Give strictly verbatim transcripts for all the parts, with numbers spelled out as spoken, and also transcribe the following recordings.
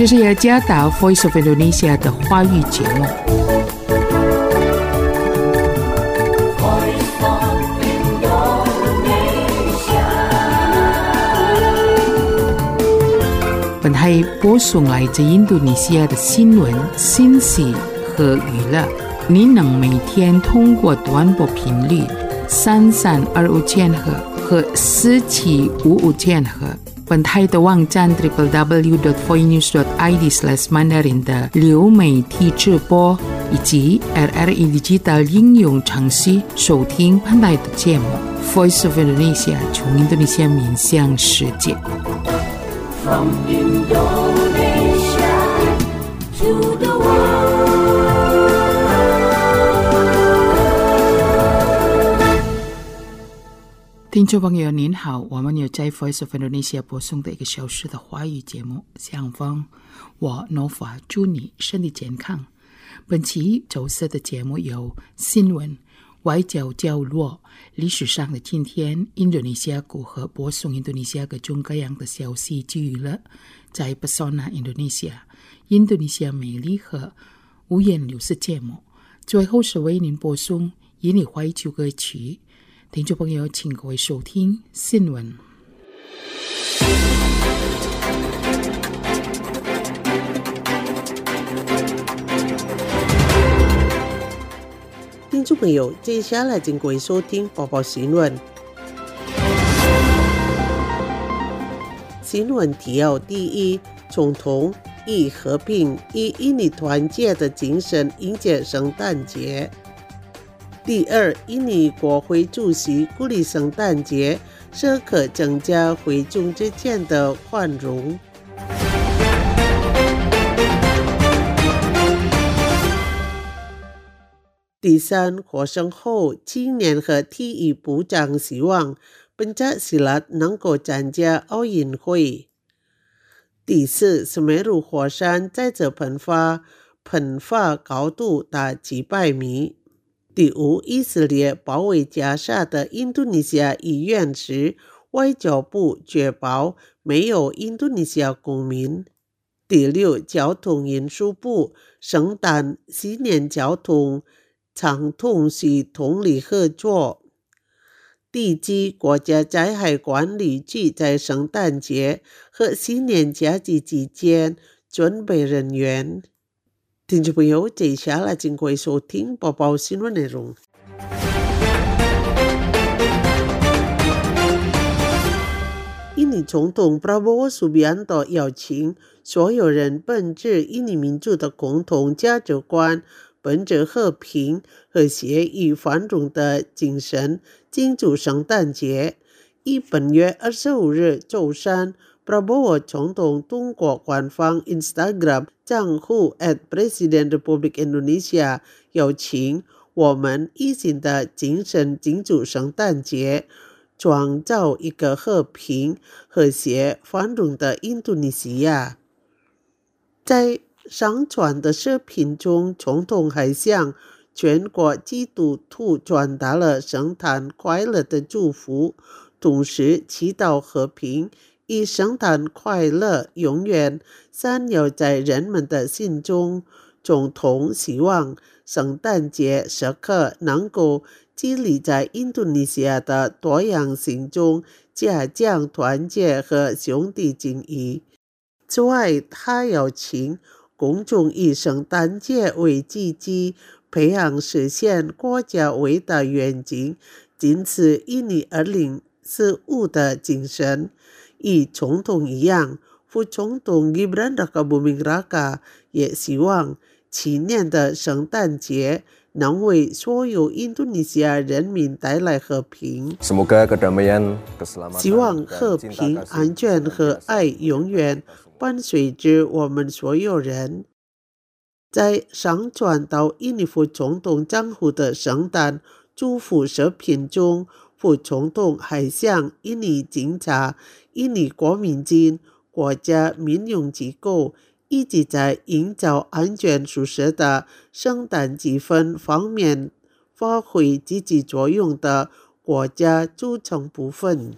这是雅加达 Voice of Indonesia 的华语节目。本台播送来自印度尼西亚的新闻、信息和娱乐。您能每天通过短波频率三三二五千赫和四七五五千赫。本台的网站 double-u double-u double-u dot voinews dot i d slash mandarin 的流媒体直播以及 R R E Digital 应用程序收听本台的节目 Voice of Indonesia 从印度尼西亚面向世界。From Indonesia to the world。听众朋友您好，我们有在 Voice of Indonesia 播送的一个小时的华语节目，相逢我 Nova 祝你身体健康。本期周四的节目有新闻、外交角落、历史上的今天、印度尼西亚如何播送印度尼西亚各种各样的消息及娱乐，在 Pesona Indonesia 印度尼西亚美丽和五颜六色节目，最后是为您播送印尼怀旧歌曲。听众朋友，请各位收听新闻。 听众朋友，接下来请各位收听播报新闻。新闻提要：第一，总统以和平、以印尼团结的精神迎接圣诞节。第二，印尼国会主席鼓励圣诞节是可增加会众之间的宽容。第三，获胜后青年和体育部长希望Pencak Silat能够参加奥运会。第四，斯梅鲁火山再次喷发，喷发高度达几百米。第五，以色列包围加沙的印度尼西亚医院时，外交部确保没有印度尼西亚公民。第六，交通运输部圣诞新年交通畅通系统力合作。第七，国家灾害管理局在圣诞节和新年假期期间准备人员。听众朋友，接下来请各位收听播报新闻内容。印尼总统 Prabowo Subianto 邀请所有人本着印尼民族的共同价值观，本着和平、和谐与繁荣的精神，庆祝圣诞节。以本月二十五日周三Prabowo 总统通过官方 Instagram 账户 at Presiden Republik Indonesia 邀请我们一心的精神庆祝圣诞节，创造一个和平、和谐、繁荣的印度尼西亚。在上传的视频中，总统还向全国基督徒传达了圣诞快乐的祝福，同时祈祷和平以圣诞快乐永远闪耀在人们的心中。总统希望圣诞节时刻能够激励在印度尼西亚的多样性中加强团结和兄弟情谊。此外，他邀请公众以圣诞节为契机，培养实现国家伟大愿景，坚持印尼二零四五的精神。与总统一样，副总统 Gibran Rakabuming Raka 也希望今年的圣诞节能为所有印度尼西亚人民带来和平。 Semoga kedamaian, keselamatan, 希望和平、安全和爱永远伴随着我们所有人。在上传到印尼副总统账户的圣诞祝福视频中，副总统还向印尼警察、印尼国民军、国家民用机构以及在营造安全舒适的圣诞气氛方面发挥积极作用的国家组成部分。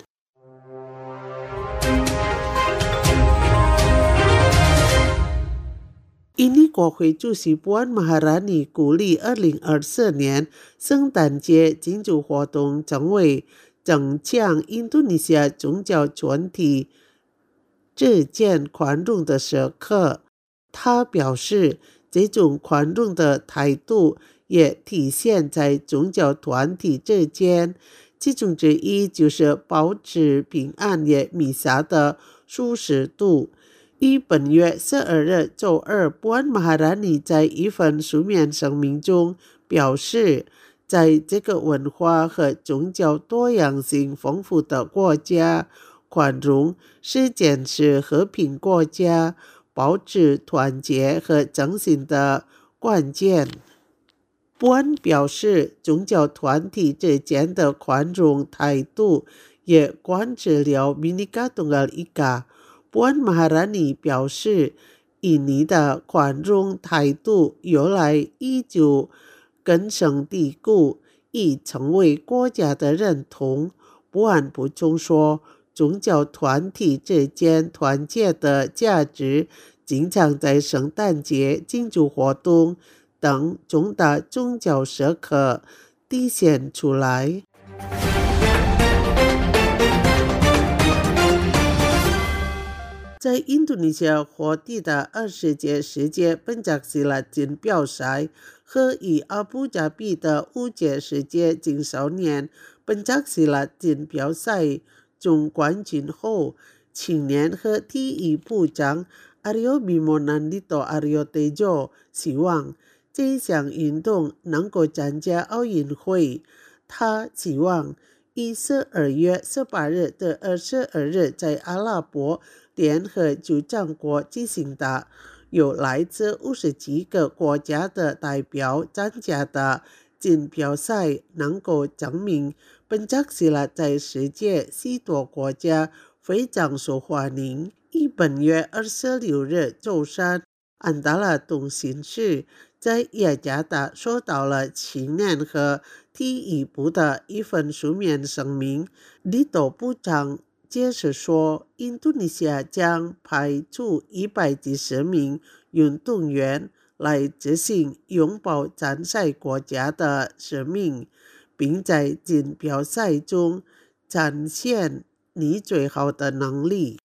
印尼国会主席布安马哈拉尼鼓励二零二四年圣诞节庆祝活动成为增强印度尼西亚宗教团体之间宽容的时刻。他表示，这种宽容的态度也体现在宗教团体之间，其中之一就是保持平安夜弥撒的舒适度。于本月十二日周二，布安马哈拉尼在一份书面声明中表示，在这个文化和宗教多样性丰富的国家，宽容是坚持和平国家保持团结和诚信的关键。布安表示，宗教团体之间的宽容态度也贯彻了米尼加东尔伊嘎。布安马哈拉尼表示，印尼的宽容态度由来已久，根深蒂固，已成为国家的认同。布安补充说，宗教团体之间团结的价值经常在圣诞节庆祝活动等重大宗教时刻体现出来。在印度尼西亚火地的二十届世界本扎西拉锦标赛和以阿布扎比的五届世界青少年本扎西拉锦标赛总冠军后，青年和体育部长阿里奥比莫南利多阿里奥德佐希望这项运动能够参加奥运会。他希望于十二月十八日到二十二日在阿拉伯联合酋长国进行的有来自五十几个国家的代表参加的锦标赛能够证明本扎西拉在世界许多国家非常受欢迎。于本月二十六日周三，安达拉通讯社在雅加达收到了青年和体育部的一份书面声明。里多部长解释说，印度尼西亚将派出一百几十名运动员来执行拥抱参赛国家的使命，并在锦标赛中展现你最好的能力。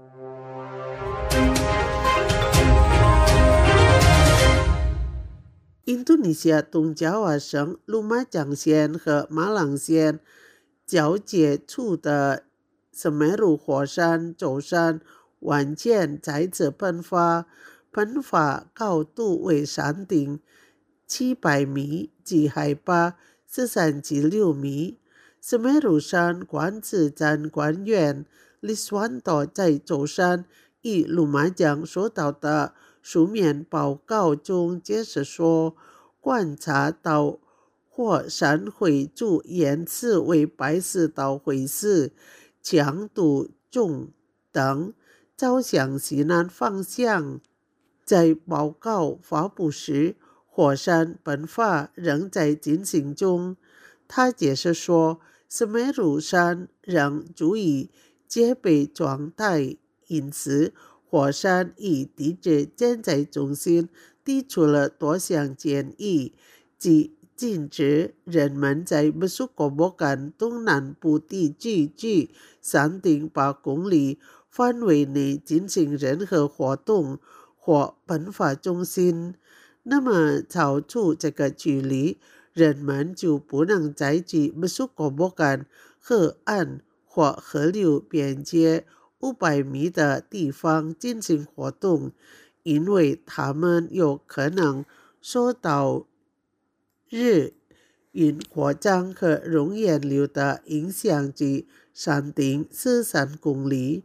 印度尼西亚东爪哇省鲁马江县和马朗县交界处的什梅鲁火山周三晚间再次喷发，喷发高度为山顶七百米，及海拔十三至六米。什梅鲁山管制站官员利斯万多在周三以鲁马江收到的书面报告中解释说，观察到火山灰柱颜色为白色到灰色，强度中等，朝向西南方向。在报告发布时，火山喷发仍在进行中。他解释说，什梅鲁山仍处于戒备状态，因此火山与地质建设中心提出了多项建议，即禁止人们在布苏国博干东南部地区距山顶八公里范围内进行任何活动或喷发中心。那么超出这个距离，人们就不能再去布苏国博干河岸或河流边界五百米的地方进行活动，因为他们有可能受到日云扩张和熔岩流的影响至山顶十三公里。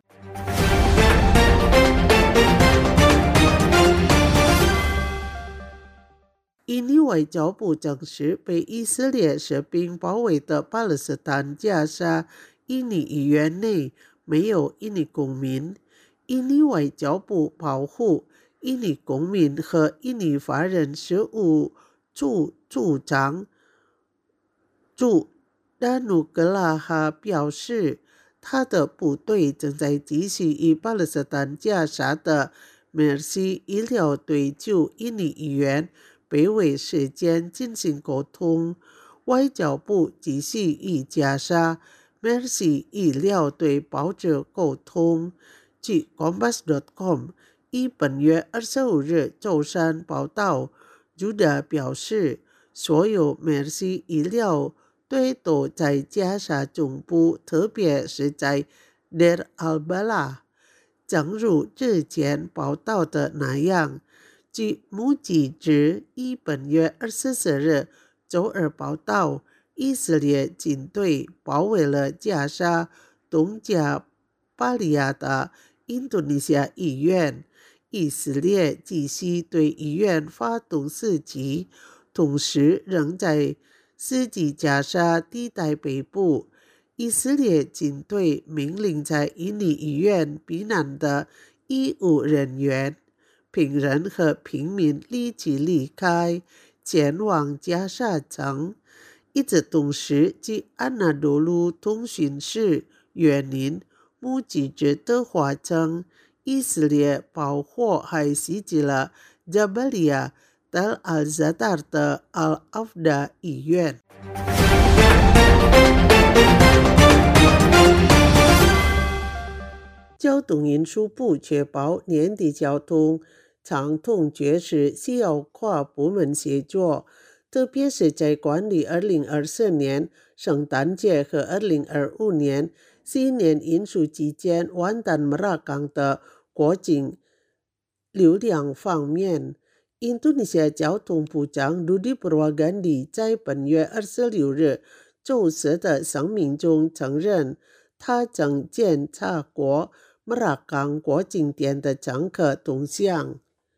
印尼外交部证实，被以色列士兵包围的巴勒斯坦加沙印尼医院内没有印尼公民。印尼外交部保护印尼公民和印尼华人事务处处长驻达努格拉哈表示，他的部队正在继续与巴勒斯坦加沙的 Mercy 医疗对就印尼议员北纬时间进行沟通。外交部继续与加沙 Mercy 医疗对报者沟通。据 Kompas 点 com 于本月二十五日周三报道，朱达表示，所有 Mercy 医疗队都在加沙中部，特别是在 Deir al-Balah。正如之前报道的那样，据目击者于本月二十四日周二报道，以色列军队包围了加沙东加巴利亚的印度尼西亚医院，以色列继续对医院发动袭击，同时仍在袭击加沙地带北部。以色列军队命令在印尼医院避难的医务人员、病人和平民立即离开，前往加沙城。与此同时，据安纳多路通讯社援引目击者的话称，以色列炮火还袭击了加巴利亚德尔扎达的阿阿夫达医院。交通运输部确保年底交通畅通确实需要跨部门协作，特别是在管理二零二四年圣诞节和二零二五年新年运输期间完蛋马拉港的国境流量方面。印度尼西亚交通部长 Budi Purwagandi 在本月二十六日周四的声明中承认，他正检查过马拉港国境点的乘客动向。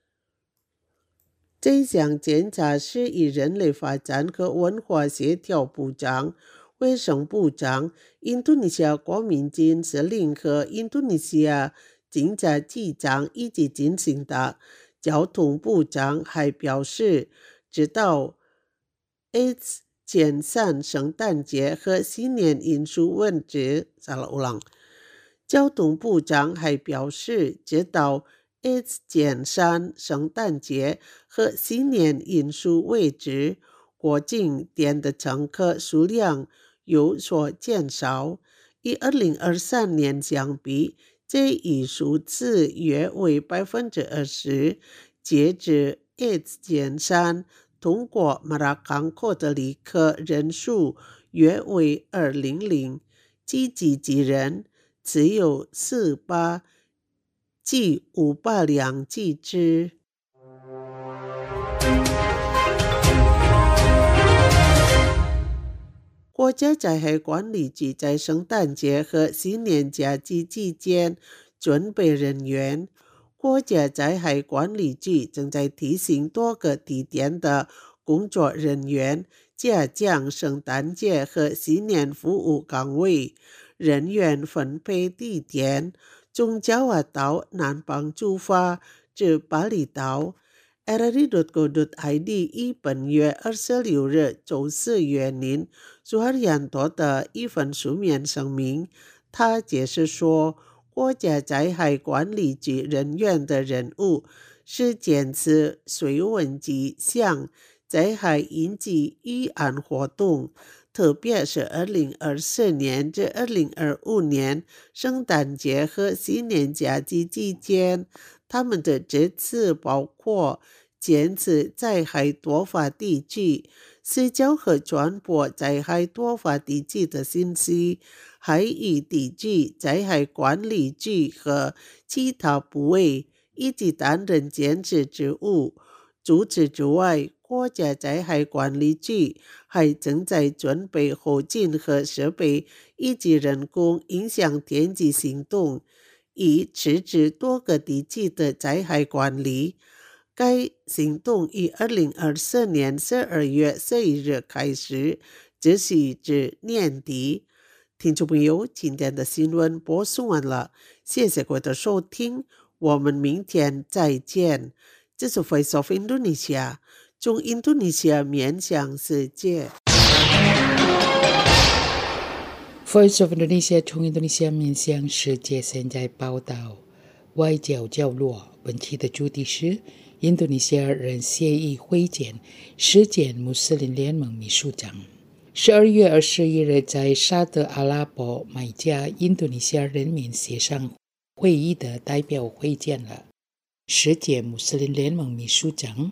这项检查是以人类发展和文化协调部长、卫生部长、印度尼西亚国民军司令和印度尼西亚警察局长一起进行的。交通部长还表示，直到 A 减散圣诞节和新年运输问题。交通部长还表示，直到 A 减散圣诞节和新年运输为止，国境点的乘客数量有所减少。与二零二三年相比，这一数字约为 百分之二十。截至 A 减散通过马拉港口的旅客人数约为二百积极机人只有四百计五百辆机只。国家灾害管理局在圣诞节和新年假期期间准备人员。国家灾害管理局正在提醒多个地点的工作人员加强圣诞节和新年服务岗位，人员分配地点从爪哇岛南方出发至巴厘岛。R R D 点 co 点 I D 于本月二十六日周四援引苏哈里安多的一份书面声明，他解释说，国家灾害管理局人员的任务是检测水文及向灾害应急预案活动，特别是二零二四年至二零二五年圣诞节和新年假期期间，他们的职责包括检测灾害多发地区、社交和传播灾害多发地区的信息，还与地区灾害管理局和其他部位一起担任监视职务。除此之外，国家灾害管理局还正在准备后勤和设备以及人工影响天气行动，以支持多个地区的灾害管理。该行动于二零二四年十二月十一日开始，持续至年底。听众朋友，今天的新闻播送完了，谢谢各位的收听，我们明天再见。这是 Voice of Indonesia， 从印度尼西亚面向世界。 Voice of Indonesia 从印度尼西亚面向世界，现在报道。 外交角落，本期的主题是印度尼西亚人协议会见世界穆斯林联盟秘书长。十二月二十一日，在沙特阿拉伯麦加，印度尼西亚人民协商会议的代表会见了世界穆斯林联盟秘书长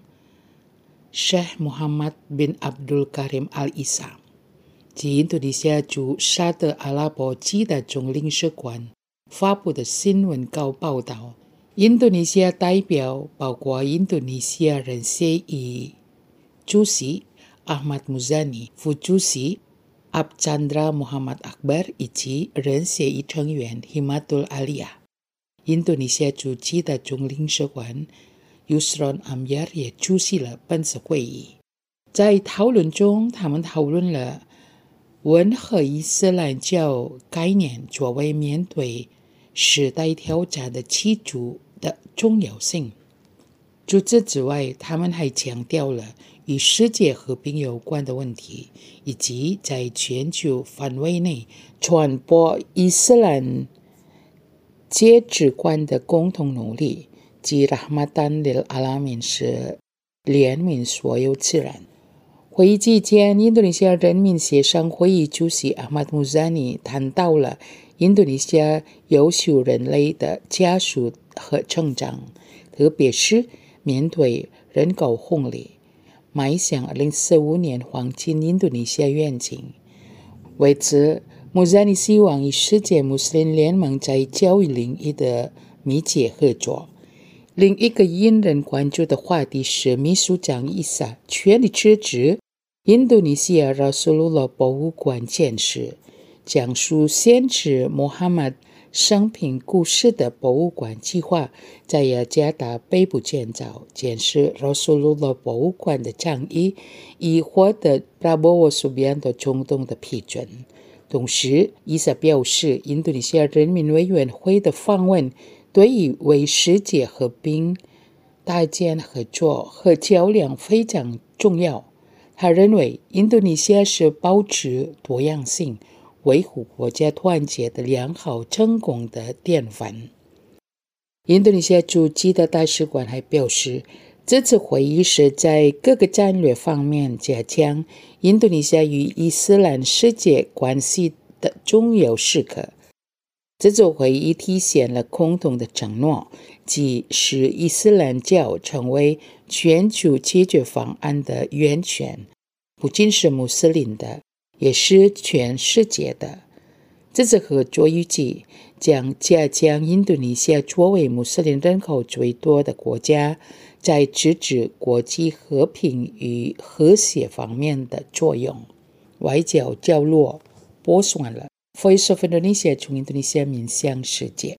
Sheikh Muhammad bin Abdul Karim Al-Isa。及印度尼西亚驻沙特阿拉伯暨的总领事馆发布的新闻稿报道，印度尼西亚代表包括印度尼西亚人协议主席 Ahmad Muzani、副主席 Abchandra Muhammad Akbar 以及人协议成员 Himatul Aliyah。印度尼西亚驻暨的总领事馆 Yusron Amyar 也出席了本次会议。在讨论中，他们讨论了温和伊斯兰教概念作为面对时代挑战的基础的重要性。除此之外，他们还强调了与世界和平有关的问题，以及在全球范围内传播伊斯兰价值观的共同努力，即 Rahmatan lil Alamin 是怜悯所有自然。会议期间，印度尼西亚人民协商会议主席 Ahmad Muzani 谈到了印度尼西亚优秀人类的加速和成长，特别是面对人口红利，迈向二零四五年黄金印度尼西亚愿景。为此，穆赞尼希望与世界穆斯林联盟在教育领域的密切合作。另一个引人关注的话题是秘书长伊萨全力支持印度尼西亚拉苏鲁拉博物馆建设，讲述先知穆罕默德生平故事的博物馆计划在雅加达北部建造。建设拉苏鲁拉博物馆的倡议已获得 Prabowo Subianto 总统的批准。同时，伊萨表示，印度尼西亚人民委员会的访问对于为世界和平搭建合作和较量非常重要。他认为，印度尼西亚是保持多样性、维护国家团结的良好成功的典范。印度尼西亚驻暨的大使馆还表示，这次会议是在各个战略方面加强印度尼西亚与伊斯兰世界关系的重要时刻。这次会议体现了共同的承诺，即使伊斯兰教成为全球解决方案的源泉，不仅是穆斯林的，也是全世界的。这次合作预计将加强印度尼西亚作为穆斯林人口最多的国家，在支持国际和平与和谐方面的作用。外交角落播送了 Voice of Indonesia 从印度尼西亚面向世界。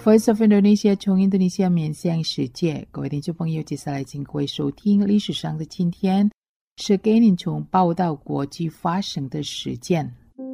Voice of Indonesia 从印度尼西亚面向世界，各位听众朋友，接下来请各位收听历史上的今天，是给您从报道国际发生的事件。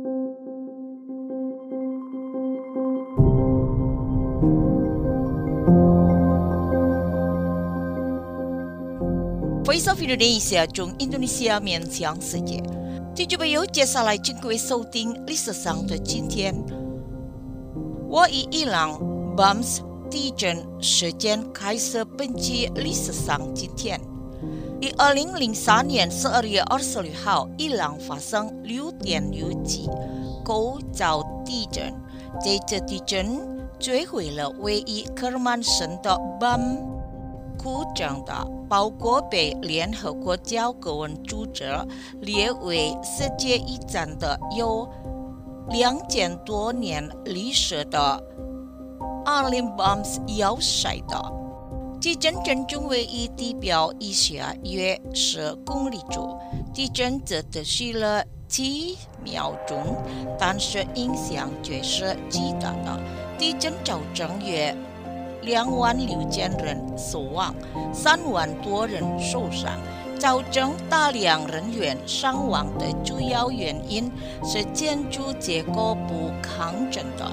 Voice of Indonesia 从印度尼西亚面向世界，听众朋友，接下来请各位收听历史上的今天。我以伊朗 B A M S 地震事件开始本期历史上今天。于二零零三年十二月二十六号，伊朗发生六点六级构造地震，这次地震摧毁了位于科尔曼省的 B A M 古镇的，包括被联合国教科文组织列为世界遗产的有两千多年历史的阿林 B A M S 要塞的。地震震中位于地表以下约十公里处，地震只持续了几秒钟，但是影响却是极大的。地震造成约两万六千人死亡，三万多人受伤，造成大量人员伤亡的主要原因是建筑结构不抗震的。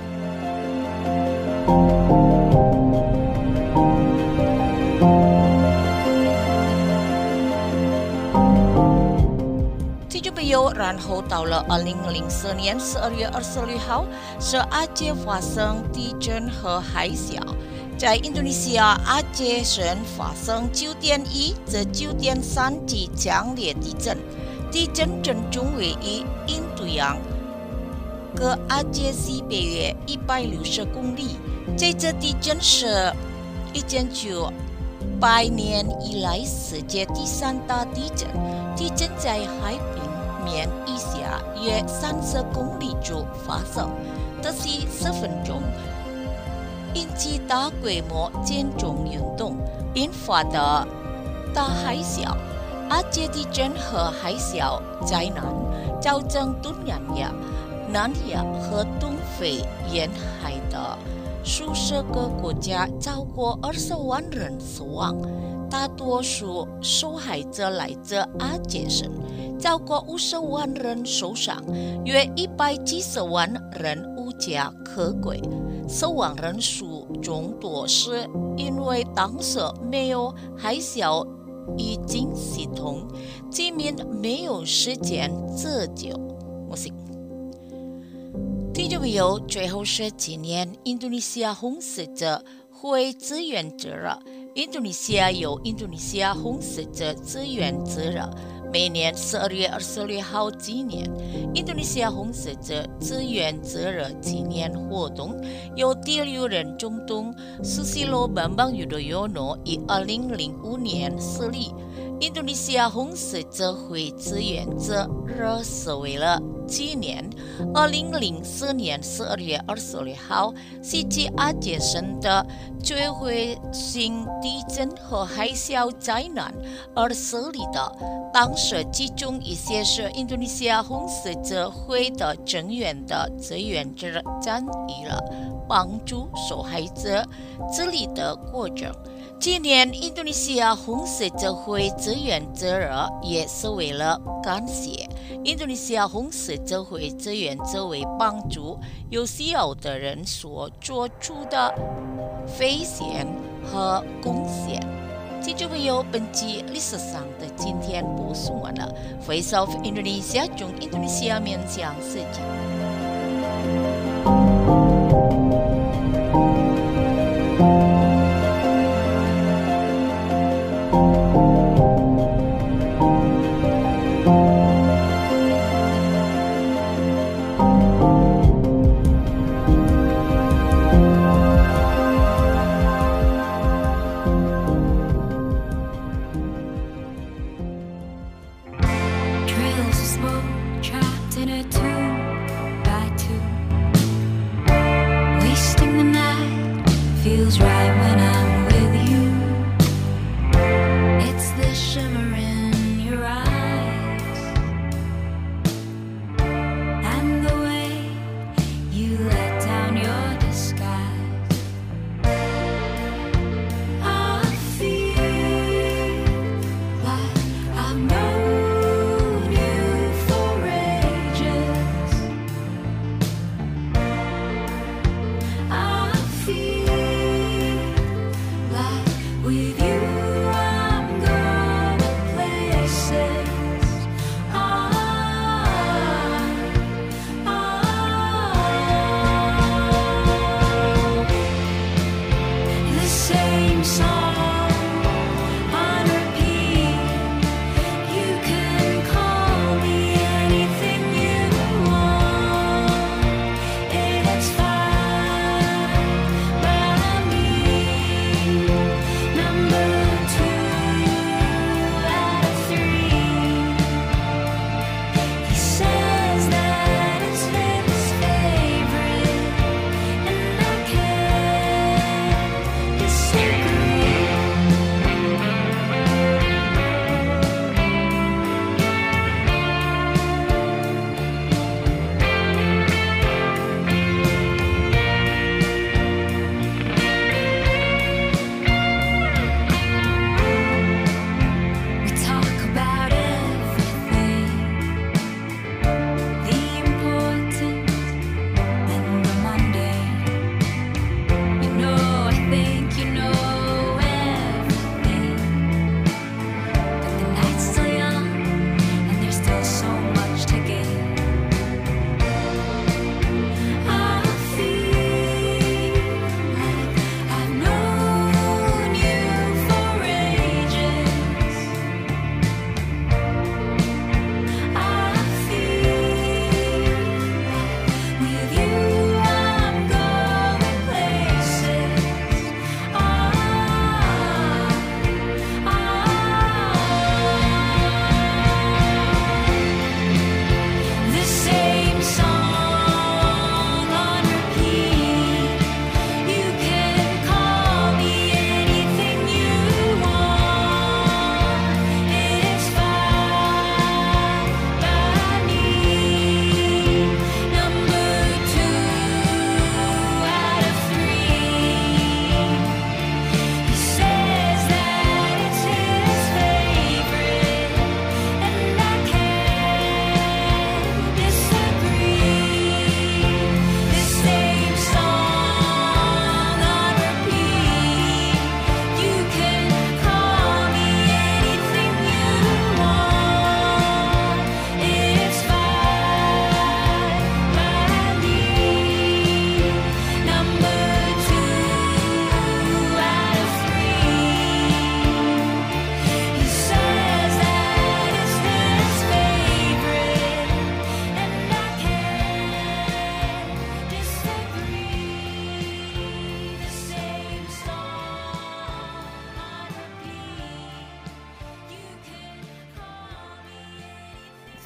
听众朋友，然后到了二零零四年十二月二十六号，是阿杰发生地震和海啸。在印度尼西亚阿杰省发生九点一至九点三级强烈地震，地震震中位于印度洋隔阿杰西北约一百六十公里。这次地震是一千九百年以来世界第三大地震，地震在海平面以下约三十公里处发生，这是十分钟。引起大规模建筑运动引发的大海啸，阿杰地震和海啸灾难造成东南亚、南亚和东非沿海的数十个国家超过二十万人死亡，大多数受害者来自阿杰省，超过五十万人受伤，约一百七十万人无家可归。死亡人数中多是因为当时没有海啸预警系统，居民没有时间自救。我是听众朋友，最后是今年印度尼西亚红十字会志愿者日。印度尼西亚有印度尼西亚红十字志愿者日，每年十二月二十六号纪念。印度尼西亚红十字志愿者日纪念活动由第六任总统苏西罗·班邦·尤多尤诺于二零零五年设立。印度尼西亚红十字会志愿者日是为了纪念二零零四年十二月二十六号袭击阿杰省的摧毁性地震和海啸灾难而设立的。当时其中一些是印度尼西亚红十字会的成员的志愿者参与了帮助受害者治理的过程。今年印度尼西亚红十字会志愿者日也是为了感谢印度尼西亚红十字会志愿者为帮助有需要的人所做出的奉献和贡献。听众朋友，本期历史上的今天播送完了。Voice of Indonesia 从印度尼西亚面向世界。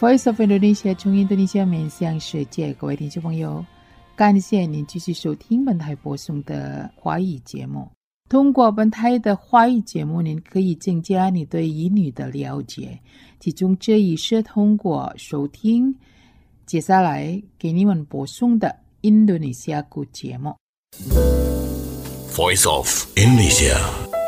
Voice of Indonesia 从印度尼西亚面向世界，各位听众朋友，感谢您继续收听本台播送的华语节目。通过本台的华语节目，您可以增加你对英语的了解，其中这一是通过收听接下来给你们播送的印度尼西亚语节目。 Voice of Indonesia。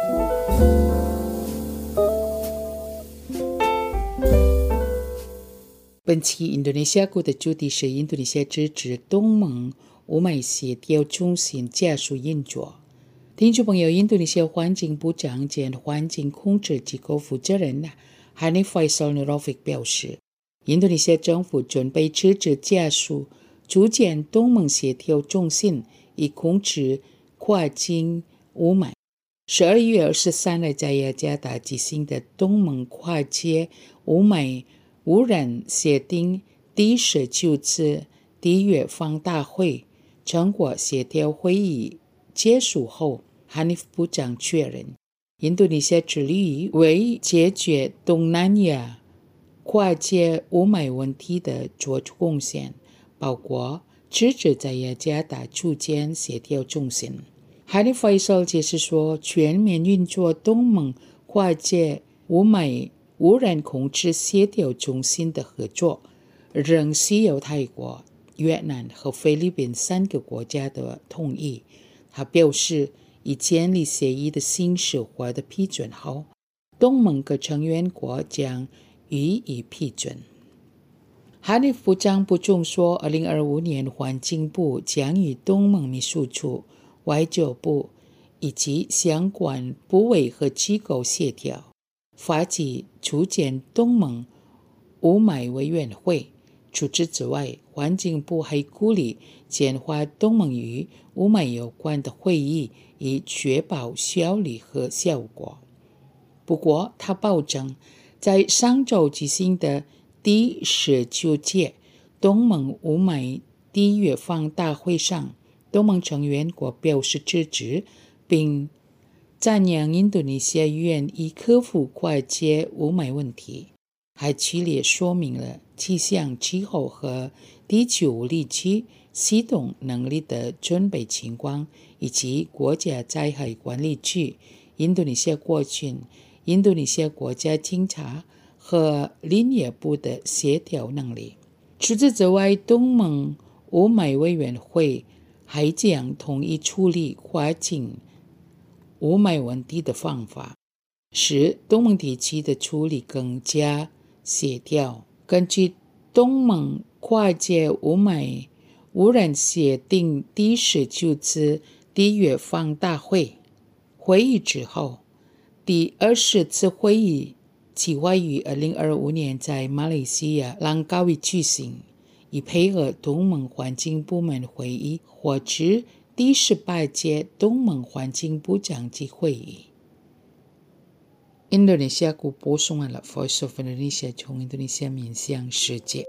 本期印度尼西亚语的主题是印度尼西亚支持东盟乌美协调中心加速运作。听众朋友，印度尼西亚环境部长兼环境控制机构负责人 Hanif Faisal Nurofik 表示，印度尼西亚政府准备支持加速组建东盟协调中心，以控制跨境雾霾。十二月二十三日在雅加达举行的东盟跨界雾霾污染协定第十九次缔约方大会成果协调会议结束后，哈尼夫部长确认，印度尼西亚致力于为解决东南亚跨界雾霾问题的做出贡献，包括支持在雅加达组建协调中心。哈尼夫解释说，全面运作东盟跨界雾霾污染控制协调中心的合作仍需要泰国、越南和菲律宾三个国家的同意。他表示，已建立协议的形式获得批准后，东盟各成员国将予以批准。哈尼夫部长补充说，二零二五年环境部将与东盟秘书处、外交部以及相关部委和机构协调，发起组建东盟雾霾委员会。除此之外，环境部还鼓励简化东盟与雾霾有关的会议，以确保效率和效果。不过，他保证，在上周举行的第十九届东盟雾霾缔约方大会上，东盟成员国表示支持，并赞扬印度尼西亚愿意克服跨界雾霾问题，还剧烈说明了气象气候和地球物理区系统能力的准备情况，以及国家灾害管理局、印度尼西亚国军、印度尼西亚国家警察和林业部的协调能力。除此之外，东盟雾霾委员会还将统一处理跨境雾霾问题的方法，使东盟地区的处理更加协调。根据东盟跨界雾霾污染协定第十九次缔约方大会会议之后，第二十次会议计划于二零二五年在马来西亚兰高维举行，以配合东盟环境部门会议或指第十八届东盟环境部长级会议。印度尼西亚国播送完了 Voice of Indonesia 从印度尼西亚面向世界。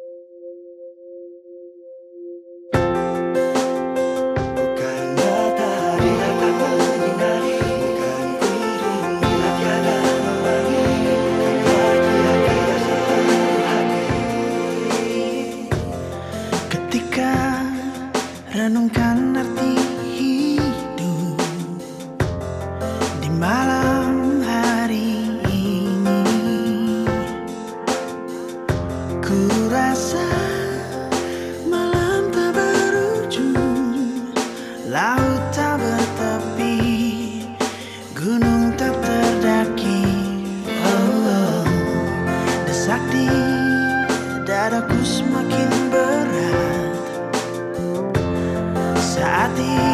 Renungkan arti hidup di malam hari ini, ku rasa malam tak berujung, laut tak bertepi, gunung tak terdaki. Oh, desak di dadaku semakin berat saat ini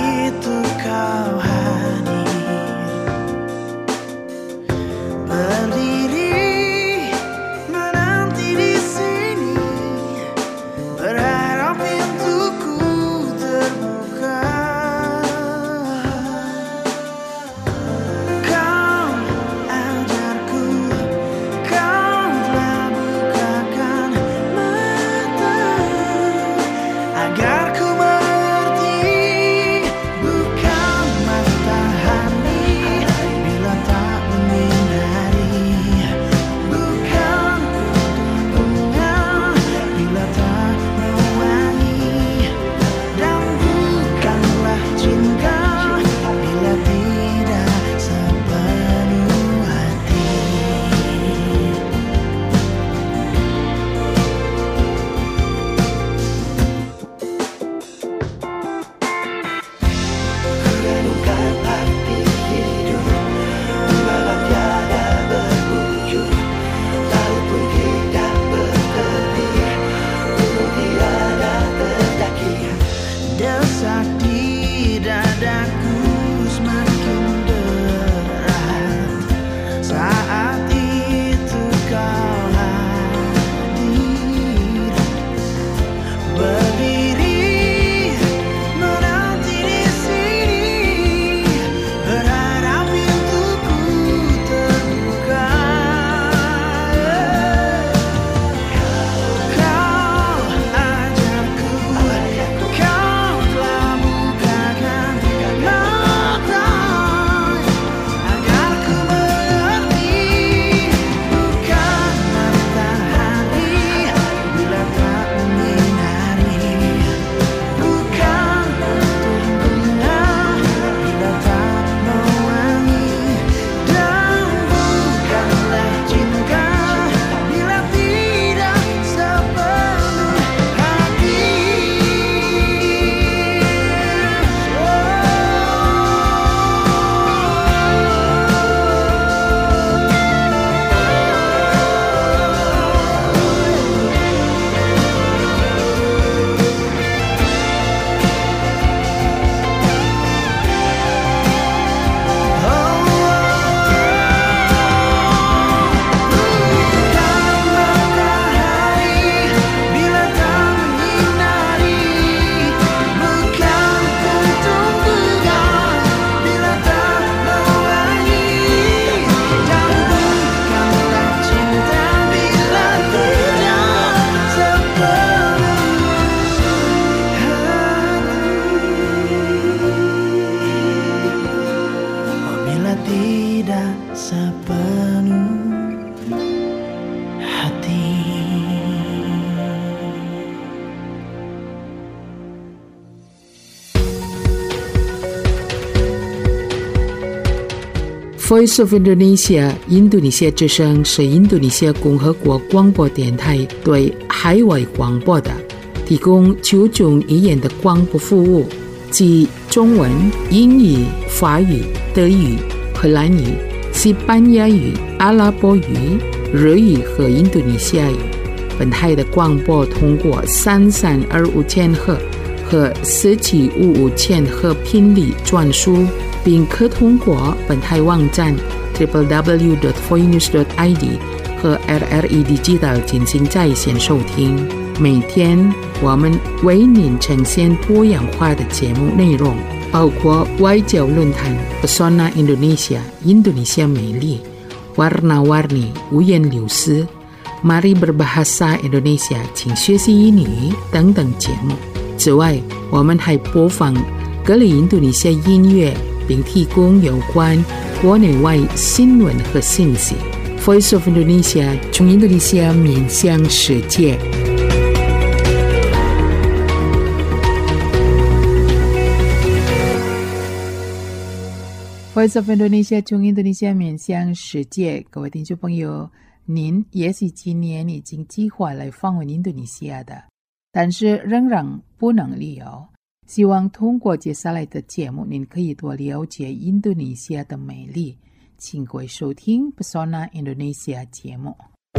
Voice of Indonesia 印度尼西亚之声是印度尼西亚共和国广播电台对海外广播的提供九种语言的广播服务，即中文、英语、法语、德语、荷兰语、西班牙语、阿拉伯语、日语和印度尼西亚语。本台的广播通过三三二五千赫和四七五五千赫频率转输，并可通过本台网站 double-u double-u double-u dot voinews dot i d 和 R R E Digital 进行在线收听。每天我们为您呈现多样化的节目内容，包括外交论坛 Pesona Indonesia 印度尼西亚美丽 Warna-Warni 五颜六色 Mari Berbahasa Indonesia 请学习英语等等节目。此外，我们还播放各类印度尼西亚音乐，并提供有关国内外新闻和信息。Voice of Indonesia 从印度尼西亚面向世界。Voice of Indonesia 从印度尼西亚面向世界，各位听众朋友，您也许今年已经计划来访问印度尼西亚的，但是仍然不能旅游。希望通过接下来的节目，您可以多了解印度尼西亚的美丽。请各位收听 Pesona Indonesia 节目。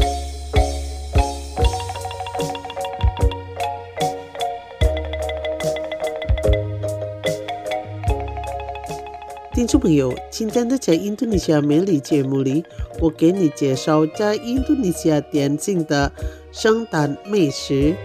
听众朋友，今天的在印度尼西亚美丽节目里，我给你介绍在印度尼西亚典型的圣诞美食。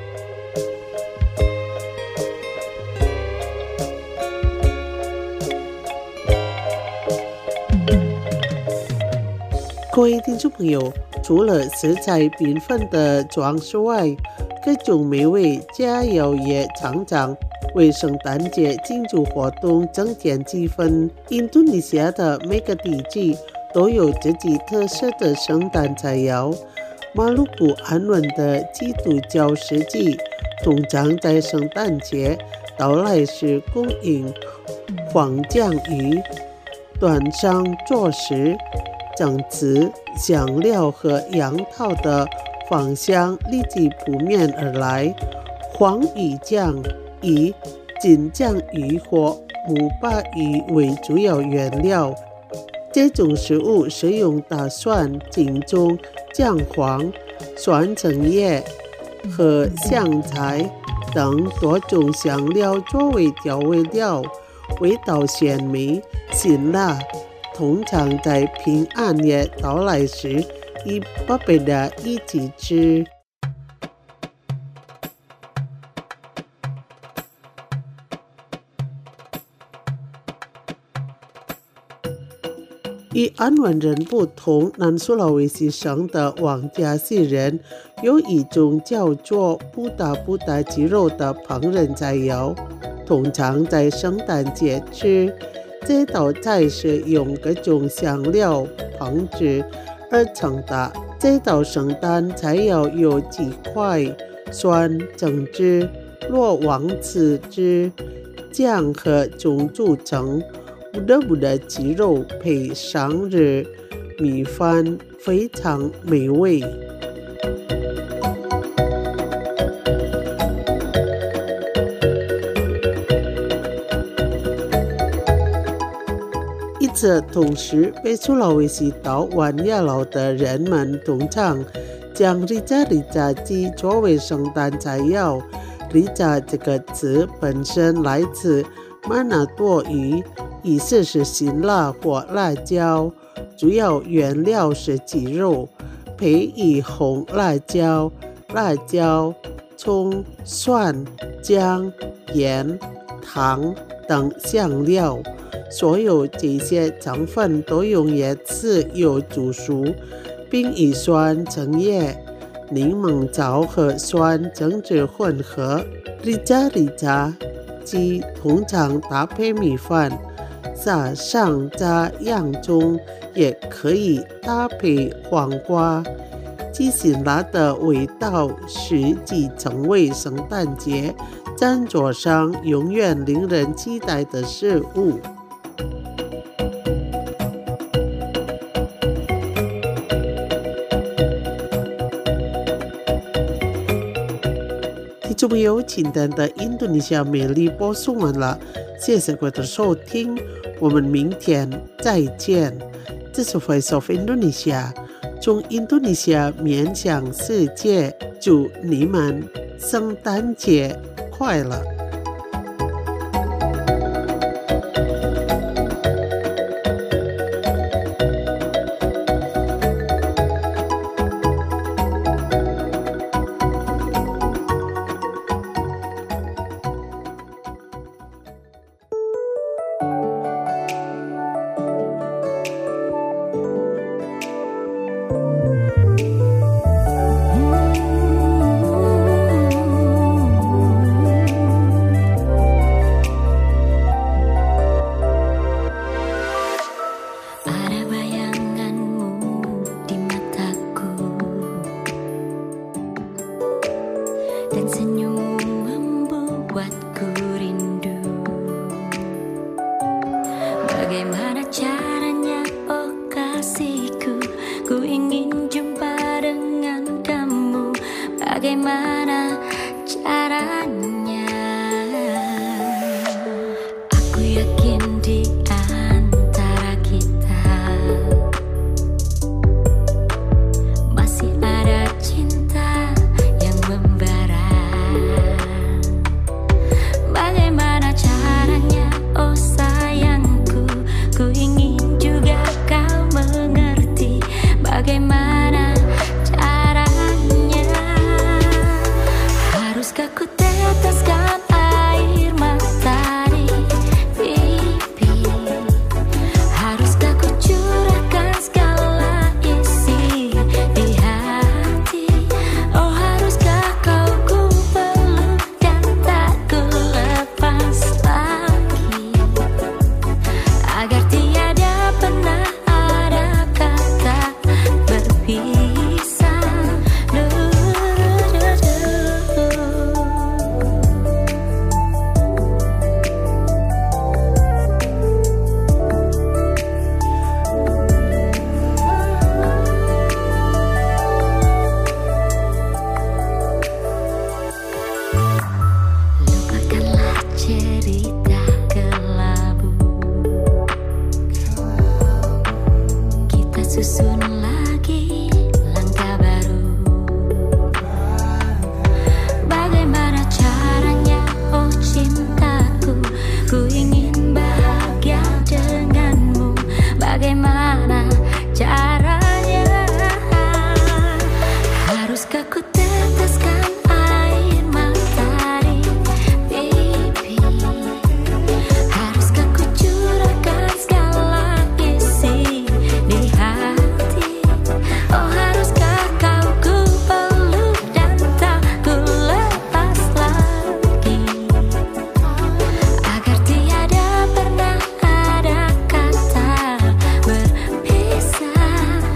各位听众朋友，除了色彩缤纷的装饰外，各种美味佳肴也常常为圣诞节庆祝活动增添气氛。印度尼西亚的每个地区都有自己特色的圣诞菜肴。马鲁古安稳的基督教世纪通常在圣诞节到来时供应黄酱鱼，端上桌时，酱汁、香料和杨桃的芳香立即扑面而来。黄鱼酱以金酱鱼或木巴鱼为主要原料，这种食物使用大蒜、金钟、姜黄、酸橙叶和香菜等多种香料作为调味料，味道鲜美辛辣，通常在平安夜到来时与宝贝的一起吃。与安汶人不同，南苏拉威西省的王家西人有一种叫做布达布达鸡肉的烹饪菜肴，通常在圣诞节吃。这道菜是用各种香料烹制而成的。这道圣诞菜肴由鸡块、蒜、橙汁、罗王刺汁、酱和葱组成。布达布达鸡肉配上日米饭，非常美味。与此同时，被苏拉威西岛湾亚劳的人们通常将里扎里扎鸡作为圣诞菜肴。里扎这个词本身来自马纳多语，意思是辛辣或辣椒，主要原料是鸡肉，配以红辣椒、辣椒、葱、蒜、姜、盐、糖等香料。所有这些成分都用椰子油煮熟，并以酸橙叶、柠檬枣和酸橙汁混合。里扎里扎鸡通常搭配米饭，撒上炸洋葱，也可以搭配黄瓜。鸡辛辣的味道使鸡成为圣诞节餐桌上永远令人期待的食物。 众朋友，今天的印度尼西亚美丽播送完了，谢谢各位的收听，我们明天再见。这是 Voice of Indonesia， 从印度尼西亚面向世界，祝你们圣诞节快乐。 Bagaimana caranya? Aku yakin di antara kita masih ada cinta yang membara. Bagaimana caranya, oh sayangku, ku ingin juga kau mengerti. Bagaimana ku teteskan air mata di pipi? Haruskah ku curahkan segala isi di hati? Oh haruskah kau ku peluk dan tak ku lepas lagi, agar tiada pernah ada kata berpisah. Susun lagi langkah baru. Bagaimana caranya, oh cintaku, ku ingin bahagia denganmu. Bagaimana caranya? Haruskah ku teteskan air mata di pipi? Haruskah ku curahkan segala isi di hati? Oh haruskah kau ku peluk dan tak ku lepas lagi, agar tiada pernah ada kata berpisah.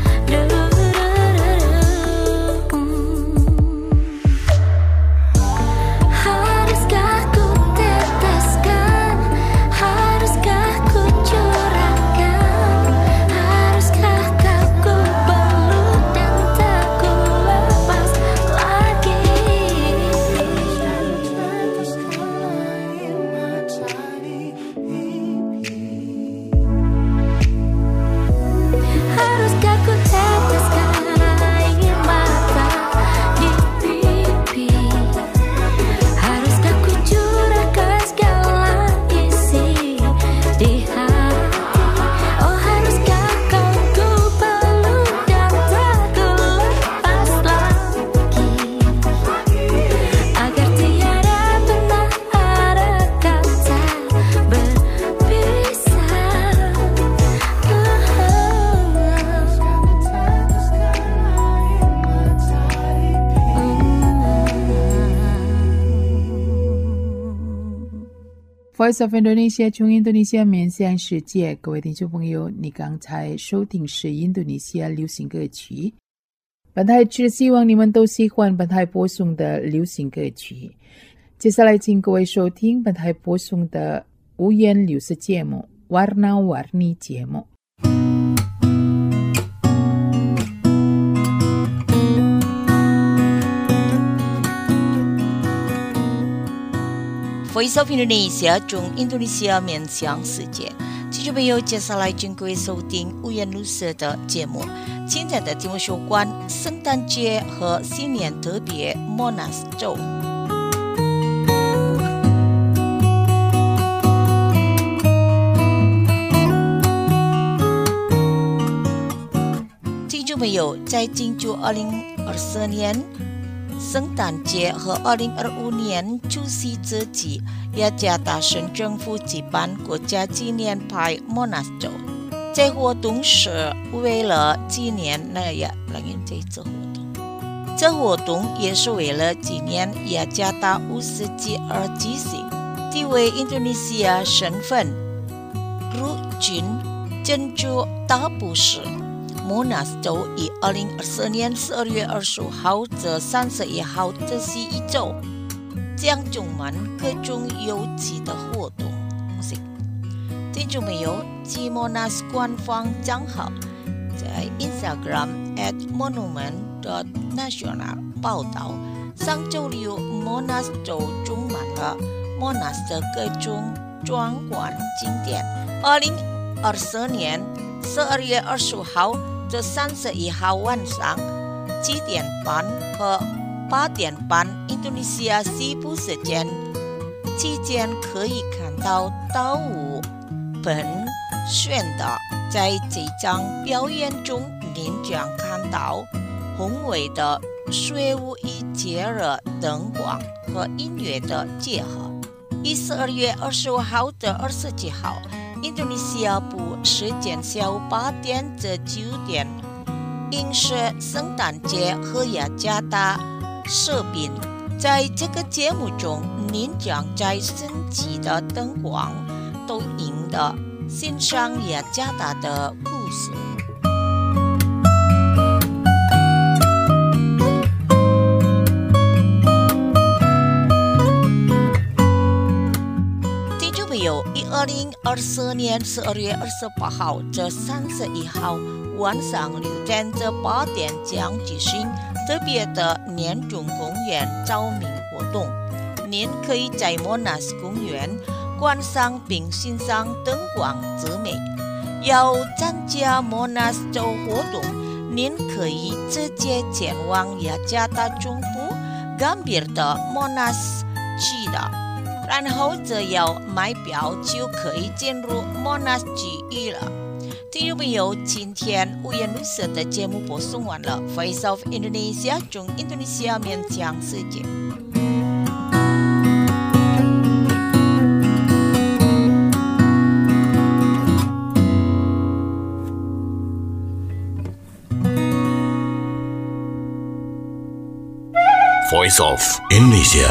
Haruskah ku teteskan, haruskah ku curahkan, haruskah kau ku peluk dan tak ku lepas lagi. Haruskah ku teteskan air mata di pipi? Haruskah ku curahkan segala isi di hati? Oh haruskah kau ku peluk dan tak ku lepas lagi, agar tiada pernah ada kata berpisah. Voice of Indonesia 从印度尼西亚面向世界，各位听众朋友，你刚才收听是印度尼西亚流行歌曲。本台只希望你们都喜欢本台播送的流行歌曲。接下来请各位收听本台播送的五言流行节目 Warna-Warni 节目。 Voice of Indonesia 中印度尼西亚面向世界。听众朋友，接下来请各位收听五颜六色的节目。今天的节目有关圣诞节和新年特别 Monas 周。听众朋友，在庆祝二零二四年圣诞节和二零二五年除夕之际，雅加达省政府举办国家纪念牌 Monas 周。这活动是为了纪念那雅两年这次活动，这活动也是为了纪念雅加达五世纪而举行。地位印度尼西亚身份陆军建筑大部士。Monas 周以二零二四年十二月二十五号至三十一号这是一周，将充满各种有趣的活动。听众朋友，据 Monas 官方账号在 Instagram at monument dot national 报道，上周六 Monas 周充满了 Monas 的各种壮观景点。二零二四年十二月二十五号至三十一号晚上七点半和八点半印度尼西亚西部时间期间，可以看到道五本选的在这场表演中，您将看到宏伟的水舞与节日灯光和音乐的结合。以十二月二十五号至二十七号印度尼西亚部时间下午八点至九点，映射圣诞节和雅加达视频。在这个节目中，您将在神奇的灯光投影的欣赏雅加达的故事。以二零二四年十二月二十八号至三十一号晚上六点至八点将举行特别的年中公园照明活动。您可以在 Monas 公园观赏并欣赏灯光之美。要参加 Monas 周活动，您可以直接前往雅加达中部 Gambir 的 Monas 区的。然后只要买票就可以进入 Monas 区域了。听众朋友，今天五颜六色的节目播送完了。Voice of Indonesia 中印度尼西亚面向世界。 Voice of Indonesia。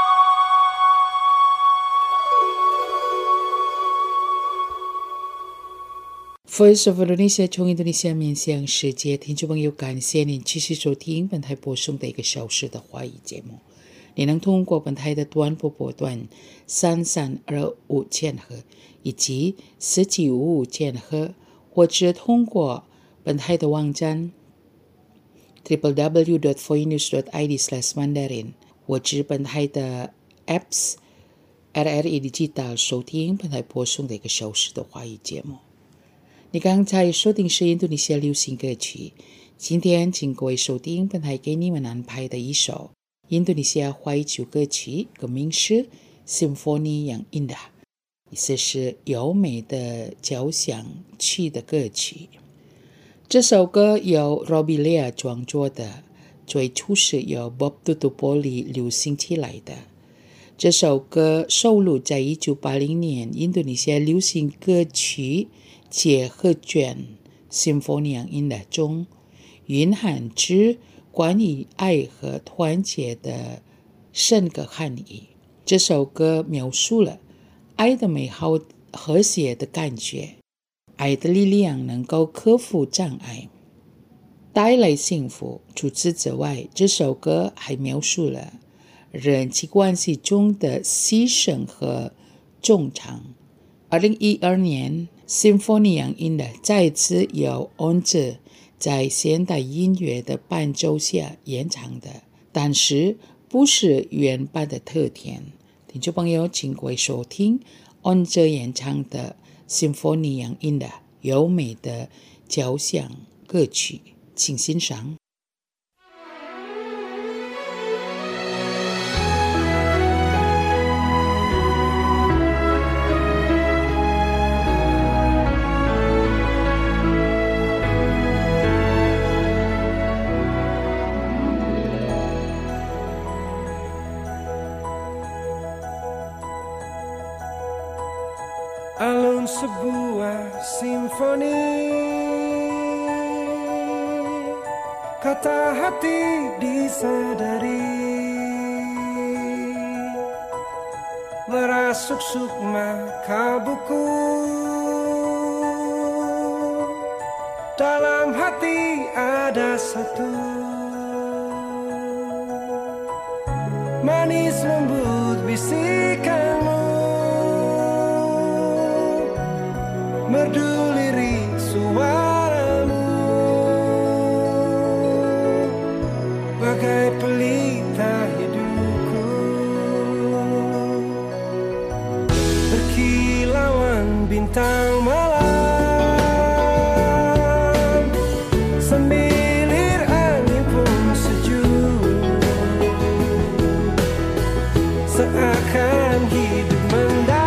Voice of Indonesia 从印度尼西亚面向世界，听众朋友，感谢您继续收听本台播送的一个小时的华语节目。你能通过本台的短波波段三三二五千赫以及四七五五千赫，或者通过本台的网站 double-u double-u double-u dot voice news dot i d slash mandarin， 或者本台的 apps R R E Digital 收听本台播送的一个小时的华语节目。你刚才收听是印度尼西亚流行歌曲，今天请各位收听本台给你们安排的一首印度尼西亚华语歌曲，歌名是 Symphony yang Indah， 意思是优美的交响曲的歌曲。这首歌由 Robbie Lea 创作的，最初是由 Bob Tutupoli 流行起来的。这首歌收录在一九八零年印度尼西亚流行歌曲结合卷 Symphony yang Indah 中，蕴含着关于爱和团结的深刻含义。这首歌描述了爱的美好和谐的感觉，爱的力量能够克服障碍，带来幸福。除此之外，这首歌还描述了人际关系中的牺牲和忠诚。二零一二年 Symphony yang Indah 再次由 Once 在现代音乐的伴奏下演唱的，但是不是原版的特点。 听众朋友，请各位收听安哲演唱的《Symphony 杨音的优美的交响歌曲》，请欣赏。 Alun sebuah simfoni, kata hati disadari, merasuk sukma kabuku, dalam hati ada satu, manis lembut bisikanmu, merdu lirik suaramu, bagai pelita hidupku, berkilauan bintang malam, sembilir angin pun sejuk, seakan hidup mendalam